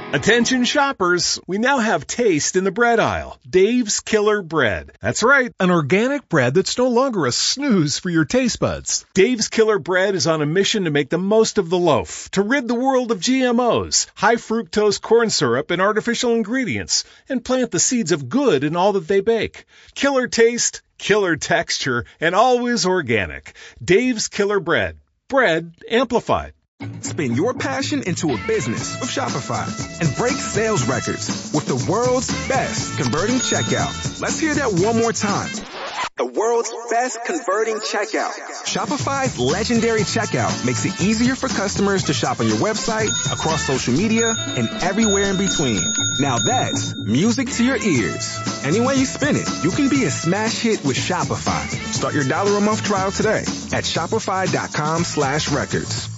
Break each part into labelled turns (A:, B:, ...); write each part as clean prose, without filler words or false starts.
A: Attention shoppers, we now have taste in the bread aisle. Dave's Killer Bread. That's right, an organic bread that's no longer a snooze for your taste buds. Dave's Killer Bread is on a mission to make the most of the loaf, to rid the world of GMOs, high fructose corn syrup, and artificial ingredients, and plant the seeds of good in all that they bake. Killer taste, killer texture, and always organic. Dave's Killer Bread. Bread amplified.
B: Spin your passion into a business with Shopify and break sales records with the world's best converting checkout. Let's hear that one more time. The world's best converting checkout. Shopify's legendary checkout makes it easier for customers to shop on your website, across social media, and everywhere in between. Now that's music to your ears. Any way you spin it, you can be a smash hit with Shopify. Start your $1 a month trial today at shopify.com/records.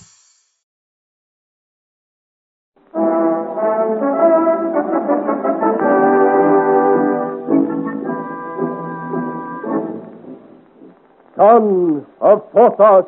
C: Sons of Porthos.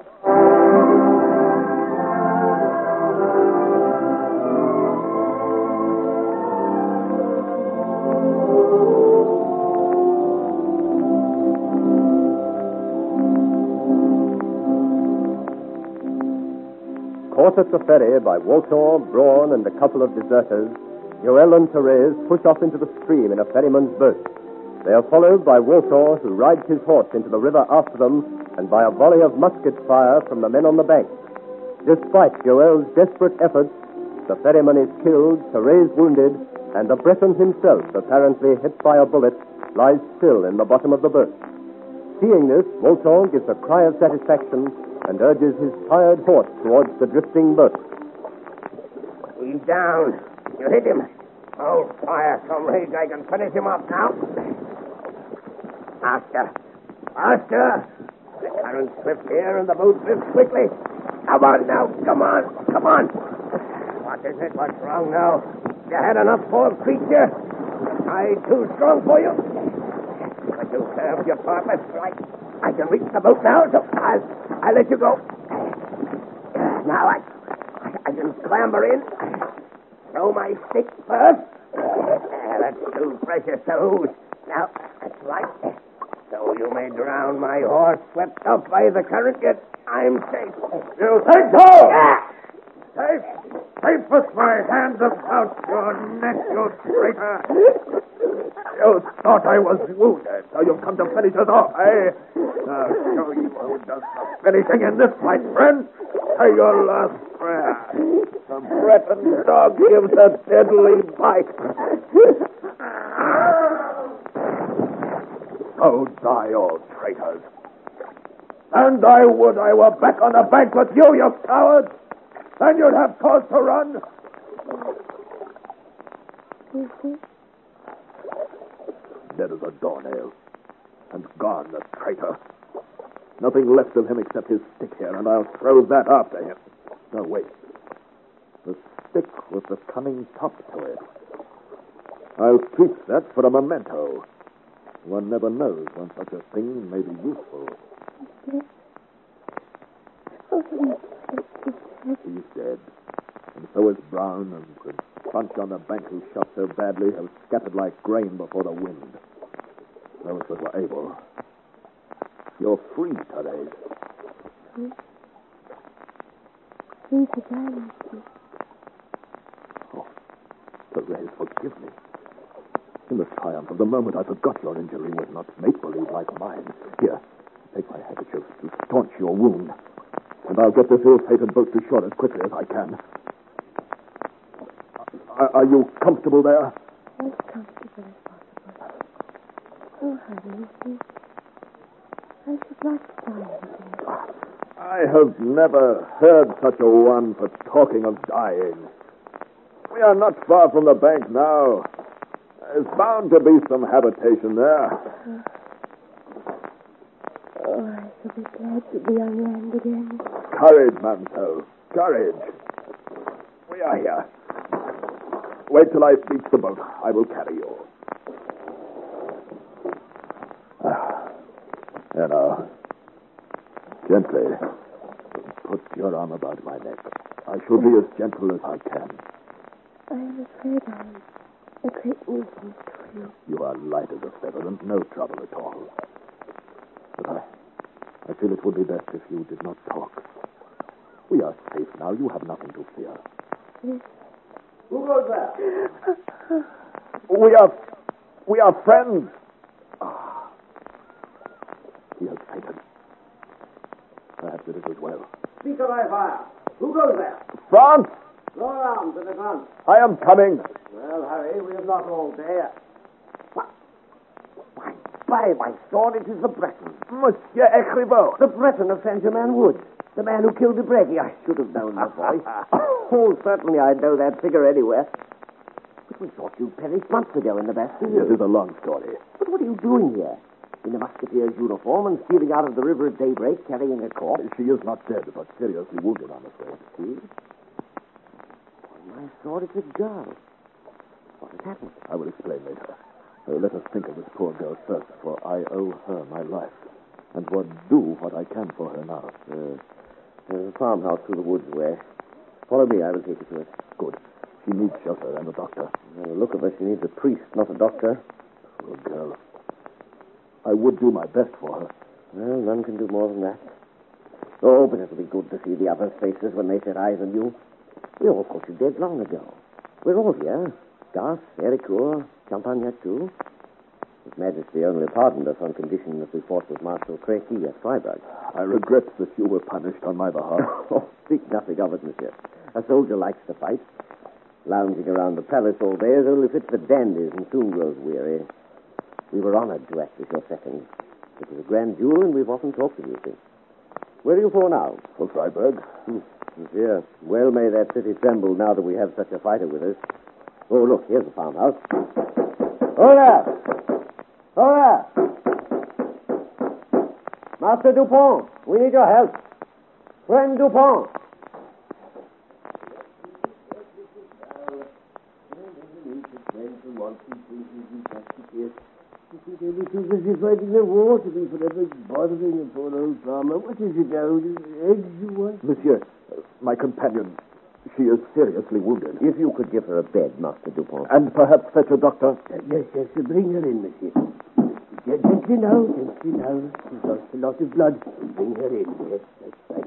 C: Caught at the ferry by Walter, Braun, and a couple of deserters, Joel and Therese push off into the stream in a ferryman's boat. They are followed by Walter, who rides his horse into the river after them, and by a volley of musket fire from the men on the bank. Despite Joel's desperate efforts, the ferryman is killed, Therese wounded, and the Breton himself, apparently hit by a bullet, lies still in the bottom of the boat. Seeing this, Walter gives a cry of satisfaction and urges his tired horse towards the drifting boat.
D: He's down. You hit him. Hold fire, comrades. I can finish him off now. Faster. Faster. The current's swift here and the boat drifts quickly. Come on now. Come on. Come on. What is it? What's wrong now? You had enough, poor creature? I too strong for you? But you served your purpose right. I can reach the boat now, so I'll let you go. Now I can clamber in. Throw my stick first. That's too precious to lose. Now, that's right. So you may drown my horse, swept off by the current, yet I'm safe.
C: You think so? Safe? Safe with my hands about your neck, you traitor. You thought I was wounded, so you've come to finish us off, eh? Now show you who does the finishing in this fight, friend. Say your last prayer. The Breton dog gives a deadly bite. So die, all traitors. And I would I were back on the bank with you, you cowards. Then you'd have cause to run. Dead as a doornail. And gone, the traitor. Nothing left of him except his stick here, and I'll throw that after him. No, wait. The stick with the cunning top to it. I'll keep that for a memento. One never knows when such a thing may be useful. He's dead. And so is Brown, and the bunch on the bank who shot so badly have scattered like grain before the wind. Those that were able. You're free, Therese.
E: Free to die,
C: Oh, Therese, forgive me. In the triumph of the moment, I forgot your injury was not make-believe like mine. Here, take my handkerchief to staunch your wound. And I'll get this ill-fated boat to shore as quickly as I can. Are you comfortable there?
E: As comfortable as possible. Oh, honey, I should like to die again.
C: I have never heard such a one for talking of dying. We are not far from the bank now. There's bound to be some habitation there.
E: Oh, I shall be glad to be on land again.
C: Courage, mademoiselle. Courage. We are here. Wait till I reach the boat. I will carry you. Here now. Gently. Put your arm about my neck. I shall be as gentle as I can.
E: I am afraid I am a great nuisance to you.
F: You are light as a feather and no trouble at all. But I feel it would be best if you did not talk. We are safe now. You have nothing to fear.
E: Yes.
D: Who goes there?
F: We are friends. He has fainted. Perhaps it is as well.
D: Speak or I fire. Who goes there?
F: France!
D: Go around to the front.
F: I am coming.
D: Well, hurry. We have not all day. By my sword, it is the Breton.
F: Monsieur Écrivaux.
D: The Breton of Saint-Germain-Wood. The man who killed Debretti. I should have known the voice. Oh, certainly I'd know that figure anywhere. But we thought you'd perished months ago in the Bastille.
F: It is a long story.
D: But what are you doing here? In the musketeer's uniform and stealing out of the river at daybreak, carrying a corpse?
F: She is not dead, but seriously wounded, I'm afraid.
D: See? On my sword, it's a girl. What has happened?
F: I will explain later. Let us think of this poor girl first, for I owe her my life, and would do what I can for her now.
D: There's a farmhouse through the woods way. Follow me, I will take you to it.
F: Good. She needs shelter and a doctor.
D: By the look of her, she needs a priest, not a doctor.
F: Poor girl. I would do my best for her.
D: Well, none can do more than that. Oh, but it'll be good to see the others' faces when they set eyes on you. We all thought you dead long ago. We're all here. Gas, Héricourt, Champagne too. His Majesty only pardoned us on condition that we fought with Marshal Créqui at Freiburg.
F: I regret that you were punished on my behalf.
D: Oh, speak nothing of it, monsieur. A soldier likes to fight. Lounging around the palace all day is only fit for dandies and soon grows weary. We were honored to act as your second. It was a grand duel, and we've often talked of you since. Where are you for now?
F: For Freiburg?
D: Monsieur, well may that city tremble now that we have such a fighter with us. Oh, look, here's the farmhouse. Oh, there! Oh, there! Master Dupont, we need your help. Friend Dupont. Everything as if I didn't want to be forever bothering a poor old farmer. What is it now? Eggs you want?
F: Monsieur, my companion, she is seriously wounded.
D: If you could give her a bed, Master Dupont.
F: And perhaps fetch a doctor.
D: Yes, bring her in, monsieur. Gently now. She's lost a lot of blood. Bring her in. Yes, that's right.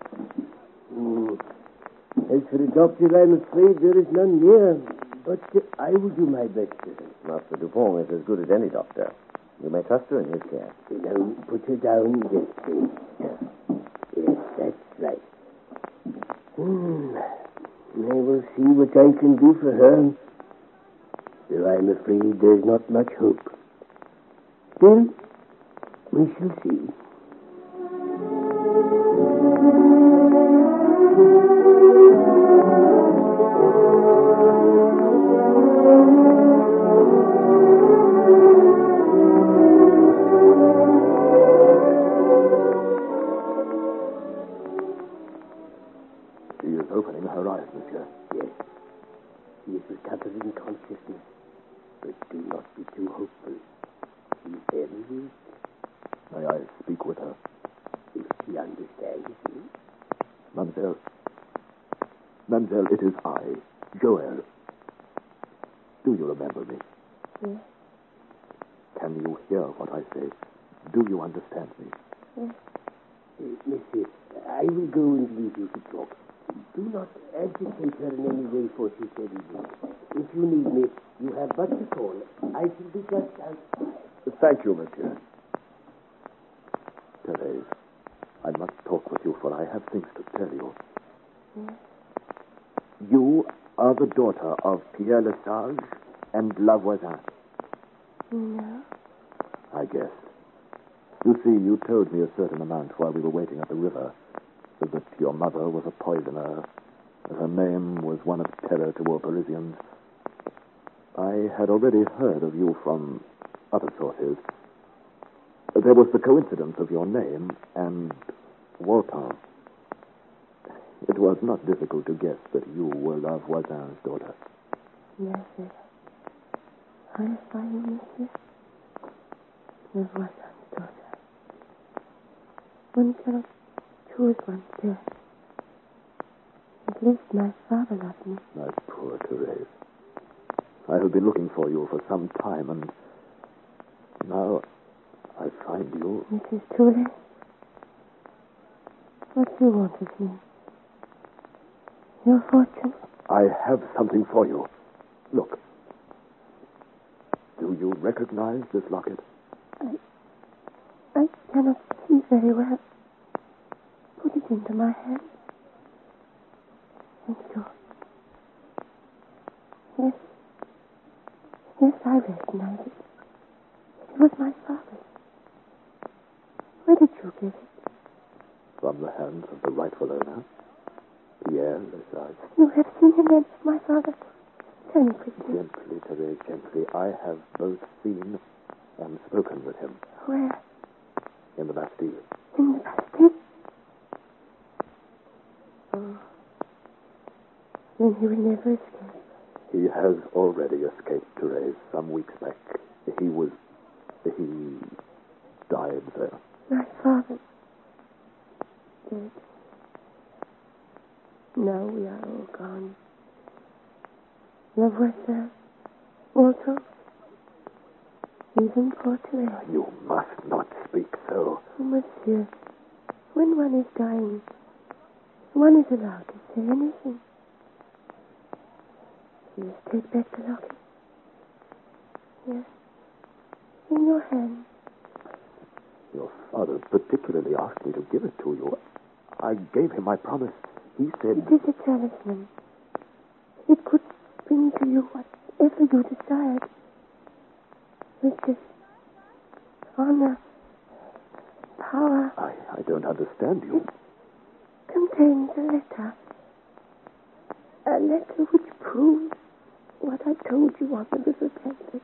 D: As for the doctor, I'm afraid there is none near. But I will do my best, sir. Master Dupont is as good as any doctor. You may trust her in his care. Now, put her down this way. Yes, that's right. I will see what I can do for her. Though I'm afraid there's not much hope. Still, we shall see.
F: She is opening her eyes, monsieur.
D: Yes. She is recovering consciousness. But do not be too hopeful. She is very weak.
F: May I speak with her?
D: If she understands you.
F: Mademoiselle, it is I, Joël. Do you remember me?
E: Yes.
F: Can you hear what I say? Do you understand me?
E: Yes.
D: Monsieur, I will go and leave you to talk. Do not agitate her in any way, for she said it. If you need me, you have but to call. I shall be just outside.
F: Thank you, monsieur. Thérèse, I must talk with you, for I have things to tell you.
E: Yes.
F: You are the daughter of Pierre Lesage and Lavoisin.
E: No.
F: I guess. You see, you told me a certain amount while we were waiting at the river. That your mother was a poisoner. Her name was one of terror to all Parisians. I had already heard of you from other sources. There was the coincidence of your name and Walton. It was not difficult to guess that you were Lavoisin's daughter.
E: Yes, sir. I find you, monsieur. Lavoisin's daughter. One cannot choose one's death. At least my father loved me.
F: My poor Therese. I have been looking for you for some time, and now I find you.
E: It is too late. What do you want of me? Your fortune?
F: I have something for you. Look. Do you recognize this locket?
E: I cannot see very well. Put it into my hand. Thank you. Yes. Yes, I recognize it. It was my father's. Where did you get it?
F: From the hands of the rightful owner, Pierre Lesage.
E: You have seen him then, my father? Tell me quickly.
F: Gently, Therese, gently. I have both seen and spoken with him.
E: Where?
F: In the Bastille.
E: In the Bastille? Oh. Then he will never escape.
F: He has already escaped, Therese, some weeks back. He died there.
E: My father. Dead. Now we are all gone. Lavoisier, Walter, even poor Therese.
F: You must not speak so.
E: Oh, monsieur, when one is dying, one is allowed to say anything. Please take back the locket. Yes. In your hand.
F: Your father particularly asked me to give it to you. I gave him my promise. He said...
E: It is a talisman. It could bring to you whatever you desired. Riches, honor, power.
F: I don't understand you.
E: It contains a letter. A letter which proves what I told you on the river bank.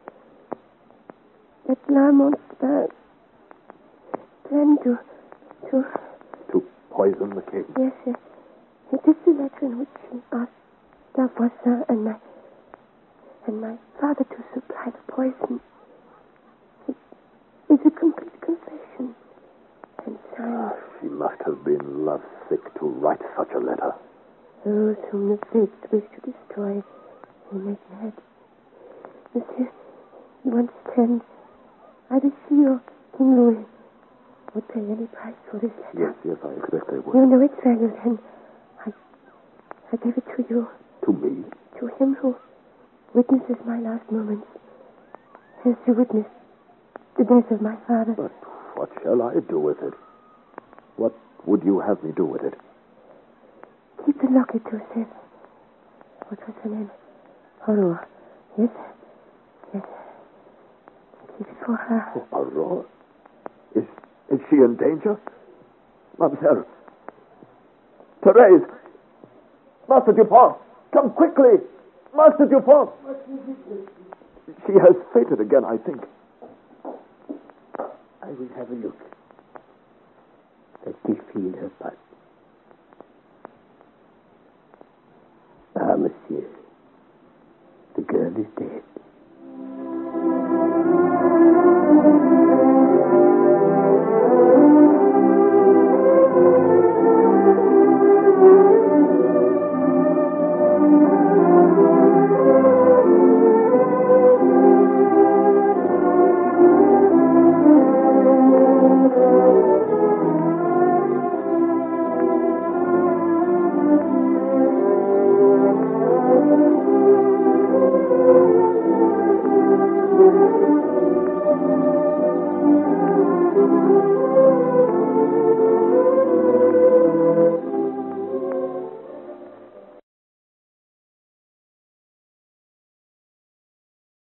E: That Lamontsburg planned to...
F: To poison the king?
E: Yes, yes. It is the letter in which he asked Lavoisier and my father to supply the poison. It is a complete confession. And signed.
F: She must have been lovesick to write such a letter.
E: Those whom the fates wish to destroy, they make mad. Monsieur, you understand? Either she or King Louis would pay any price for this letter.
F: Yes, I expect they would.
E: You know its value, then. I gave it to you.
F: To me?
E: To him who witnesses my last moments. As you witnessed the death of my father.
F: But what shall I do with it? What would you have me do with it?
E: Keep the locket, Joseph. What was her name? Aurore. Yes? Yes. Keep it for her.
F: Oh, Aurore? Is she in danger? Mademoiselle. Therese! Master Dupont! Come quickly! Master Dupont! She has fainted again, I think.
D: I will have a look. Let me feel her pulse. Ah, monsieur. The girl is dead.